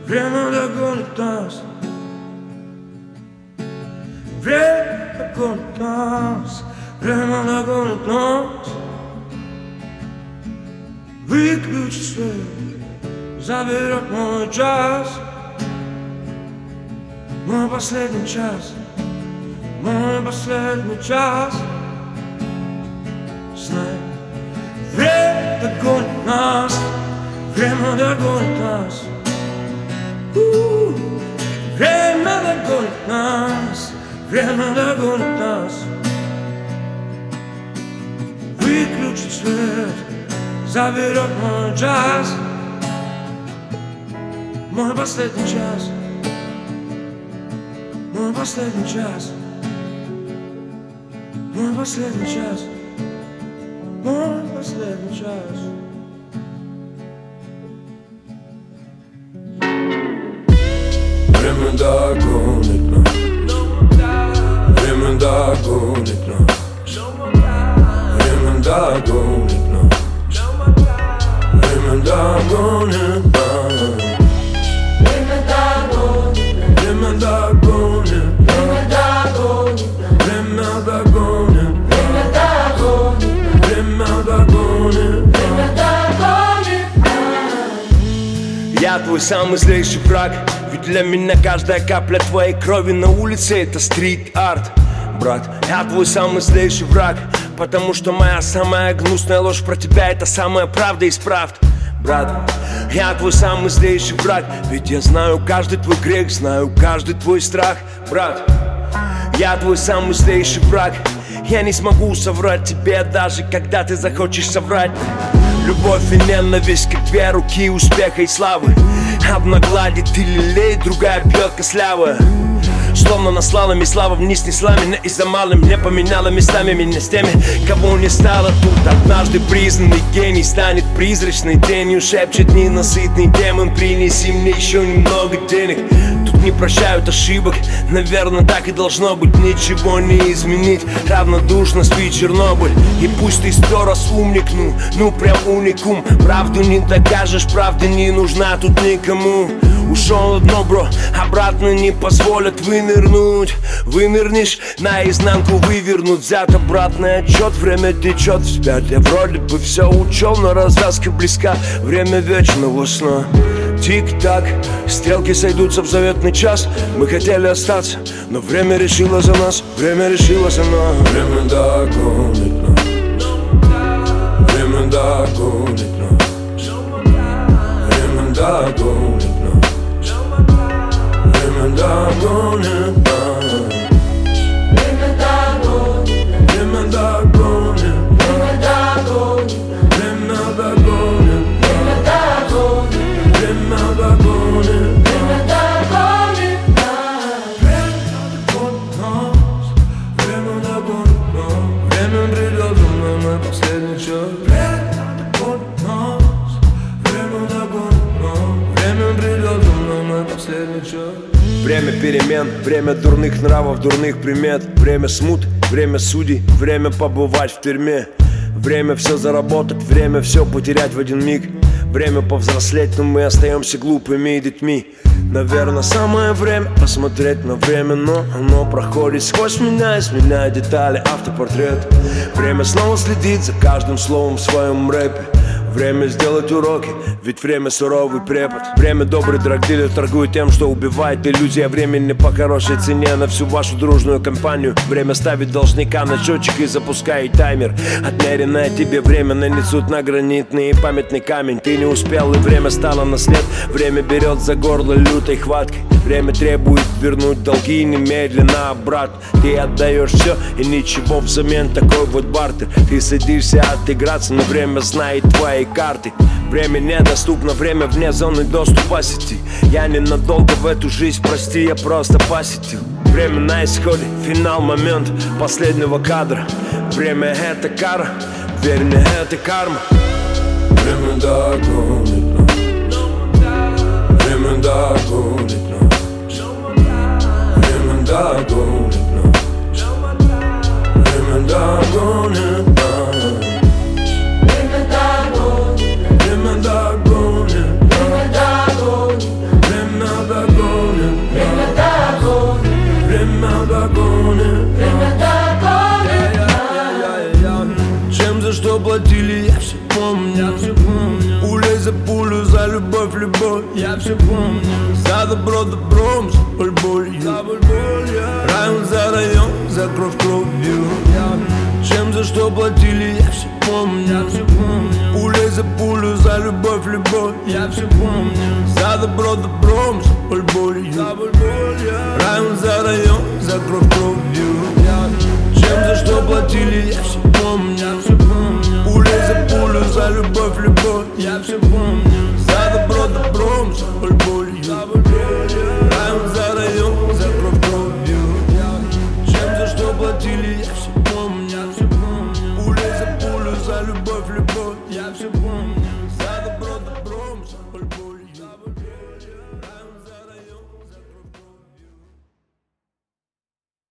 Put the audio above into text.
Время догонит нас. Время догонит нас. Время догонит нас. Выключи свет, заберет мой час. Мой последний час. Мой последний час. Знай, время догонит нас. Время догонит нас. Время догонит нас. Время догонит нас. Выключить свет, заберет мой час. Мой последний час. Мой последний час. Мой последний час. Мой последний час. Время догонит нас. Время догонит нас. Время догонит нас. Время догонит нас. Время догонит нас. Время догонит нас. Время догонит нас. Время догонит нас. Время догонит нас. Время догонит нас. Я твой самый злейший враг. Ведь для меня каждая капля твоей крови на улице это стрит-арт. Брат, я твой самый злейший враг. Потому что моя самая гнусная ложь про тебя это самая правда из правд. Брат, я твой самый злейший враг. Ведь я знаю каждый твой грех, знаю каждый твой страх. Брат, я твой самый злейший враг. Я не смогу соврать тебе, даже когда ты захочешь соврать. Любовь и ненависть, как две руки успеха и славы. Одна гладит и лелеет, другая бьет косляво. Словно наслала мне слава вниз, несла меня и за малым не поменяла местами меня с теми, кого не стало тут. Однажды признанный гений станет призрачной тенью. Шепчет ненасытный демон: принеси мне еще немного денег. Тут не прощают ошибок, наверное, так и должно быть. Ничего не изменить, равнодушно спит Чернобыль. И пусть ты 100 раз умник, ну прям уникум. Правду не докажешь, правда не нужна тут никому. Ушел одно, бро, обратно не позволят вынырнуть. Вынырнешь, наизнанку вывернут. Взят обратный отчет, время течет вспять. Я вроде бы все учел, но развязка близка. Время вечного сна. Тик-так, стрелки сойдутся в заветный час. Мы хотели остаться, но время решило за нас. Время решило за нас. Время догонит нас. Время догонит нас. Время догонит нас. Время догонит нас. Время догонит нас. Время догонит нас. Время догонит нас. Время догонит нас. Время догонит нас. Время догонит нас. Время догонит нас. Время придет за мной мой последний час. Время догонит нас. Время догонит нас. Время придет за мной мой последний час. Время перемен, время дурных нравов, дурных примет. Время смут, время судей, время побывать в тюрьме. Время все заработать, время все потерять в один миг. Время повзрослеть, но мы остаемся глупыми детьми. Наверное, самое время посмотреть на время, но оно проходит сквозь меня, изменяя детали, автопортрет. Время снова следит за каждым словом в своем рэпе. Время сделать уроки, ведь время суровый препод. Время добрый драгдилер торгует тем, что убивает иллюзия времени по хорошей цене на всю вашу дружную компанию. Время ставит должника на счетчик и запускает таймер. Отмеренное тебе время нанесут на гранитный памятный камень. Ты не успел, и время стало на след. Время берет за горло лютой хваткой. Время требует вернуть долги немедленно обратно. Ты отдаешь все и ничего взамен, такой вот бартер. Ты садишься отыграться, но время знает твои карты. Время недоступно, время вне зоны доступа сети. Я ненадолго в эту жизнь, прости, я просто посетил. Время на исходе, финал, момент последнего кадра. Время это кара, верь мне, это карма. Время догонит нас. Время догонит нас. Время догонит нас. Время догонит нас. Время догонит нас. Время догонит нас. Время за пулю, за любовь, любовь. Я все помню. За добро добром, за боль болью. Район за район, за кровь кровью. Чем за что платили, я все помню. Пулей за пулю, за любовь, любовь. Я все помню. За добро добром, за боль болью. Район за район, за кровь кровью. Чем за что платили, я все помню. Пулей за пулю, за любовь, любовь. Я все помню.